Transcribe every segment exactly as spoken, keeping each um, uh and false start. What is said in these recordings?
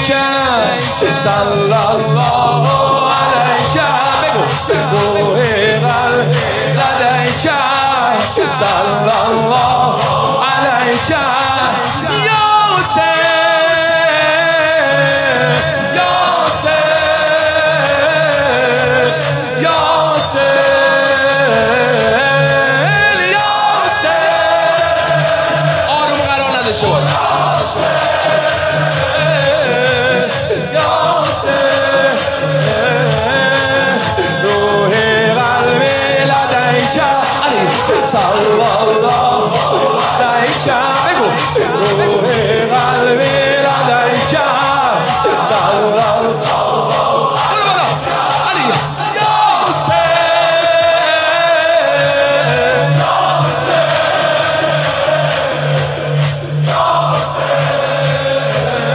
علیک صلی الله علیک بگو روح قلب لدیک صلی الله علیک یا حسین یا حسین یا حسین یا حسین آروم قرار نداشته باش یا حسین روح قلبی لدیک صلی الله علیک بگو روح قلبی لدیک صلی الله علی یا حسین یا حسین یا حسین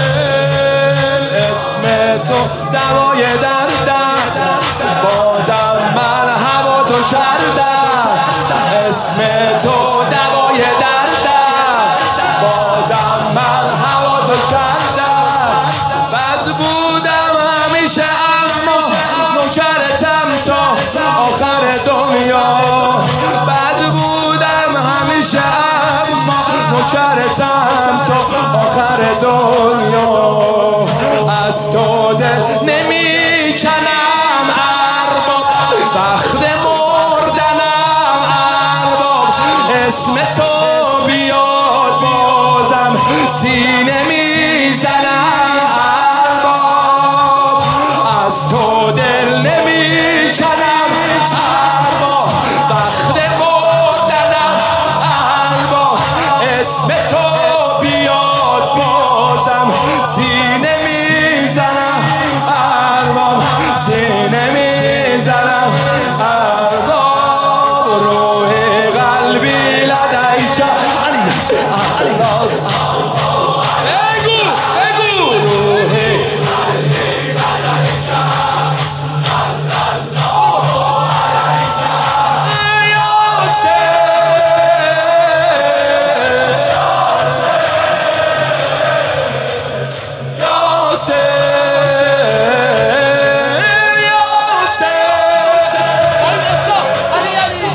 اسم تو دوای دردم بازم من هوا تو کردم اسم تو دوای دردم بازم من هوا تو کردم بد بودم همیشه اما نوکرتم تا آخر دنیا بد بودم همیشه اما نوکرتم تا آخر دنیا از تو دل نمی کنم ارباب وقت مردنم ارباب اسم تو بیاد بازم سینه میزنم ارباب از تو دل نمی کنم ارباب وقت مردنم ارباب اسم تو بیاد بازم سینه میزنم ارباب سینه میزنم ارباب روح قلبی لدیک الله بگو بگو روح قلبی لدیک صلی الله علیک یا حسین یا حسین یا حسین علی علی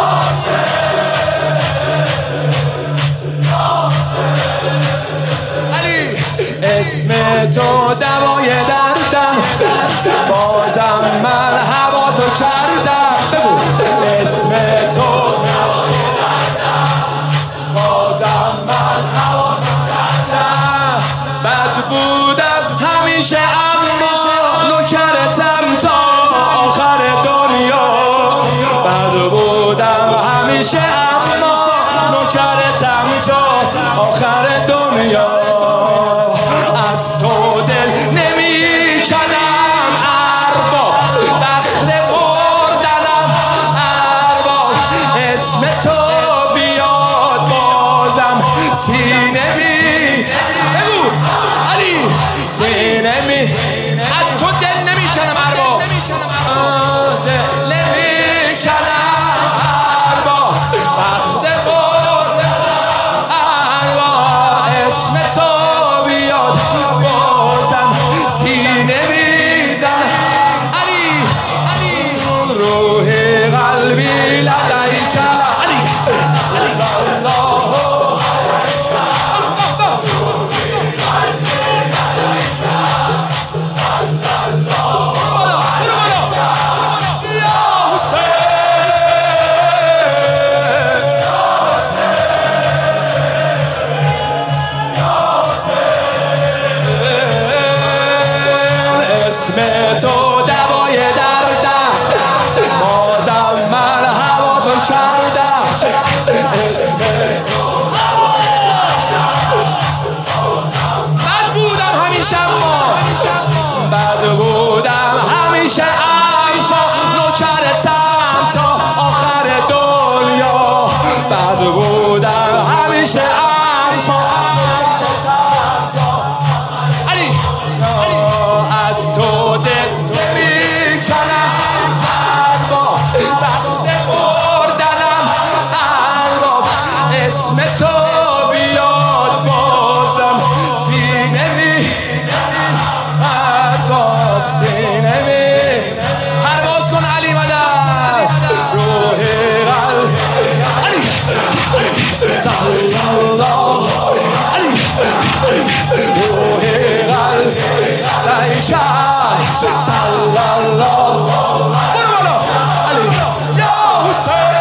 علی اسم تو دوای دردم بازم من هوا تو کردم بگو اسم تو دوای دردم بازم من هوا تو کردم بد بودم همیشه اما نوکرتم تا آخر دنیا بد بودم همیشه اما نوکرتم تا آخر دنیا از تو دل نمی کنم ارباب وقت مردنم ارباب اسم تو بیاد بازم سینه می بگو علی سینه می از تو دل نمی کنم ارباب دل نمی کنم ارباب وقت مردنم ارباب اسم تو بیاد بازم سینه میزنم علی علی روح قلبی لدیک علی الله اسم تو دوای دردم بازم من هوا تو کردم اسم تو بد بودم همیشه اما بد بودم همیشه اما نوکرتم تا آخر دنیا بد بودم همیشه اما علی از تو دست نمی روح قلب علیک صلی الله برو بالا علی یا حسین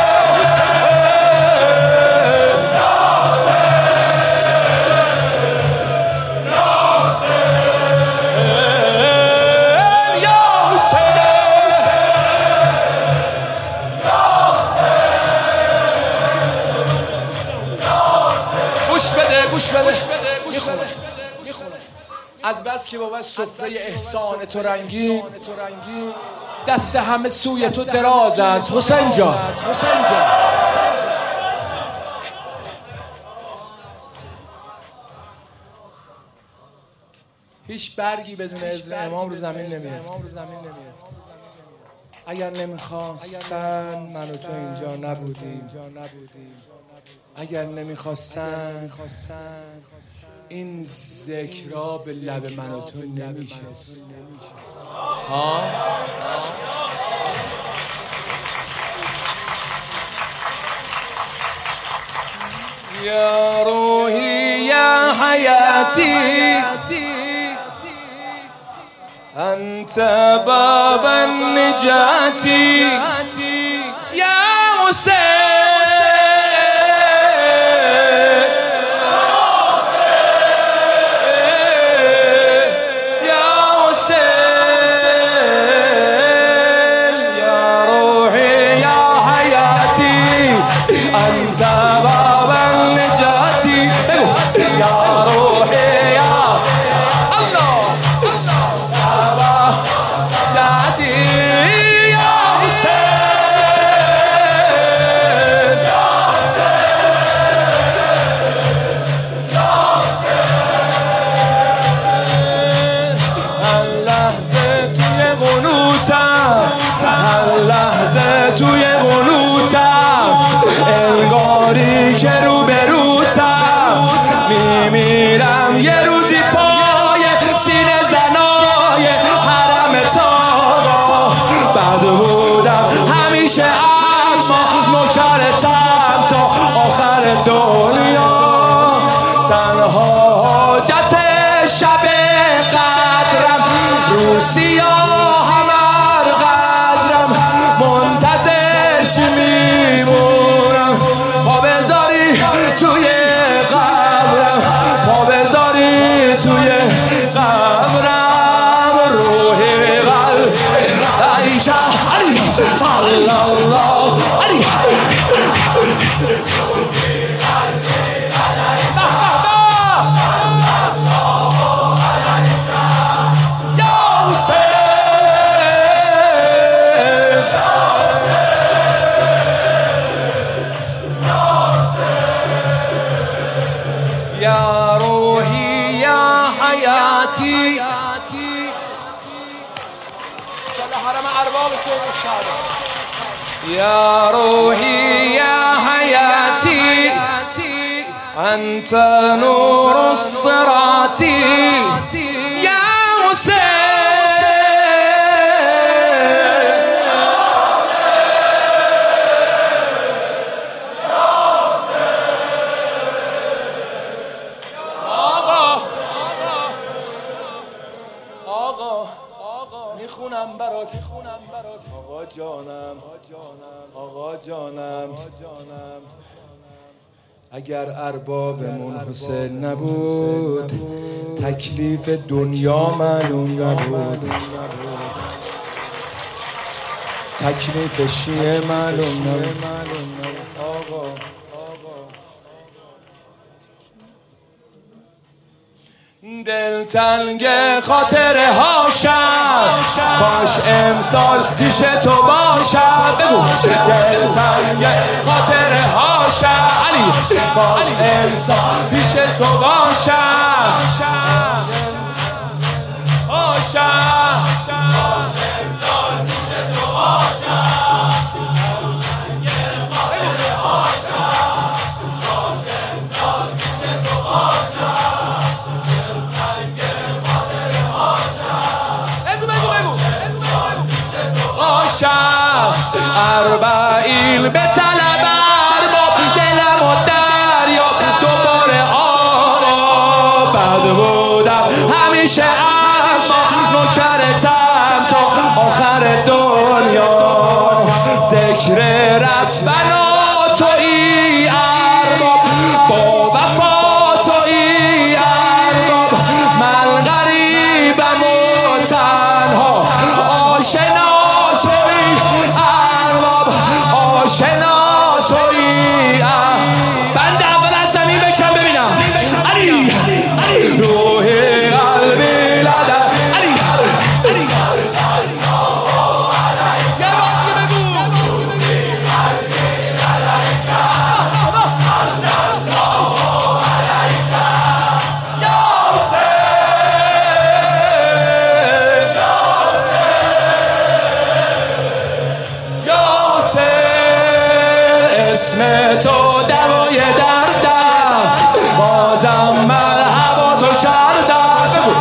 از بس که بابا سفره احسان تو رنگی دست همه سوی تو دراز است حسین جان حسین جان هیچ برگی بدون اذن امام رو زمین نمیفته. اگر نمیخواستن من و تو اینجا نبودیم، اگر نمیخواستن این ذکرها به لب من و تو نمیشست. ها؟ یا روحی یا حیاتی انت باب النجات یا حسین أنت باب النجاة يا روحي يا الله باب نجاتي يا حسين يا حسين يا حسين اللحظة توی قنوتم اللحظة توی قنوتم انگاری که رو به روتم میمیرم یه روزی پای سینه زنای حرم تاقا بد بودم همیشه اما نوکرتم تا آخر دنیا تنها حاجت شب قدرم رو سیاه همر قدرم منتظر چی میمونم ما بذاری توی قبرم ما بذاری توی قبرم روحی قلب علیک علی صلی الله علی یا روحی یا حیاتی انشاءالله حرم ارباب سید الشهدا یا روحی یا حیاتی انت نور الصراط یا حسین میخونم برات آقا جانم آقا جانم اگر اربابمون حسین نبود تکلیف دنیا معلوم نبود تکلیف شیعه معلوم نبود آقا دل تنگ خاطره هاشم کاش امسال پیش تو باشم بگو دل تنگ خاطره هاشم علی کاش امسال پیش تو باشم باشم کاش امسال پیش تو باشم اربعین به طلب ارباب دلم و دریا دوباره آقا بد نوکرتم تا آخر دنیا. ذکر ربنا تویی ارباب، با وفا تویی ارباب. من غریبم و تنها، آشنا تویی ارباب، آشنا تویی ارباب. بند اول از زمین بکن ببینم. علی روح قلبی لدن علی علی یه بار دیگه بگو. اسم تو دوای دردم، بازم من هوا تو کردم.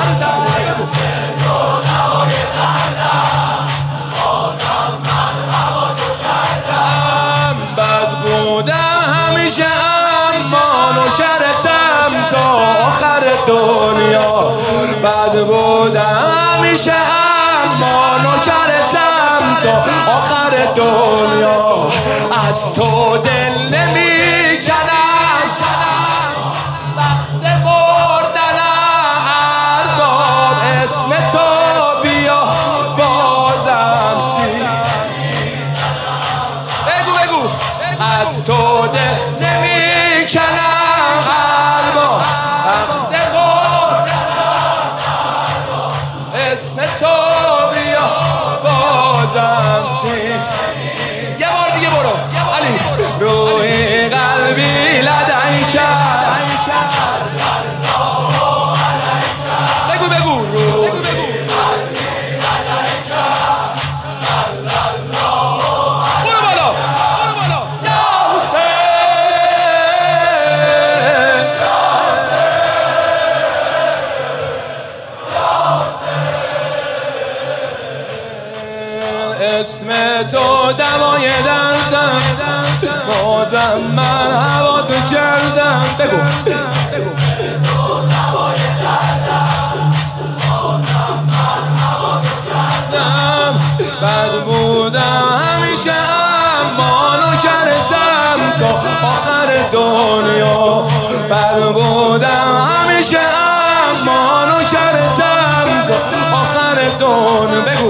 بد بودم همیشه اما نوکرتم تا آخر دنیا. بد بودم همیشه اما نوکرتم تا آخر دنیا. از تو دل نمی کنم وقت مردنم ارباب. اسم تو بیا بازم سی بگو بگو. از تو دل نمی کنم ارباب وقت مردنم ارباب. اسم تو بیا بازم سی. یه بار دیگه برو علی. روح قلبی لدن کرد. بگو بگو. روح قلبی لدن کرد. برو بالا برو بالا. یا حسین یا حسین. اسم تو دوای دردم، بازم من هوا تو کردم. بگو بد بودم همیشه اما نوکرتم تا آخر دنیا. بد بودم همیشه اما نوکرتم تا آخر دنیا.